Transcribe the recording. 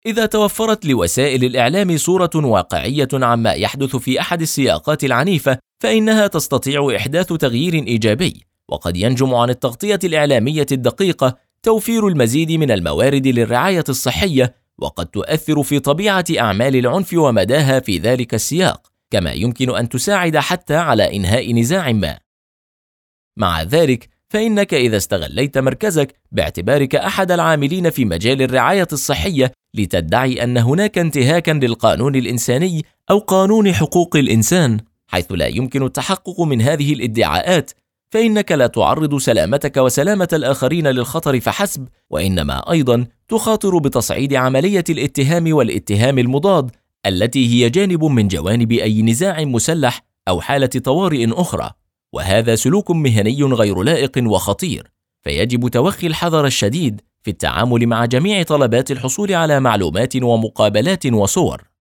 إذا توفرت لوسائل الإعلام صورة واقعية عما يحدث في أحد السياقات العنيفة، فإنها تستطيع إحداث تغيير إيجابي. وقد ينجم عن التغطية الإعلامية الدقيقة توفير المزيد من الموارد للرعاية الصحية، وقد تؤثر في طبيعة أعمال العنف ومداها في ذلك السياق، كما يمكن أن تساعد حتى على إنهاء نزاع ما. مع ذلك، فإنك إذا استغليت مركزك باعتبارك أحد العاملين في مجال الرعاية الصحية لتدعي أن هناك انتهاكا للقانون الإنساني أو قانون حقوق الإنسان، حيث لا يمكن التحقق من هذه الادعاءات، فإنك لا تعرض سلامتك وسلامة الآخرين للخطر فحسب، وإنما أيضا تخاطر بتصعيد عملية الاتهام والاتهام المضاد، التي هي جانب من جوانب أي نزاع مسلح أو حالة طوارئ أخرى. وهذا سلوك مهني غير لائق وخطير، فيجب توخي الحذر الشديد في التعامل مع جميع طلبات الحصول على معلومات ومقابلات وصور.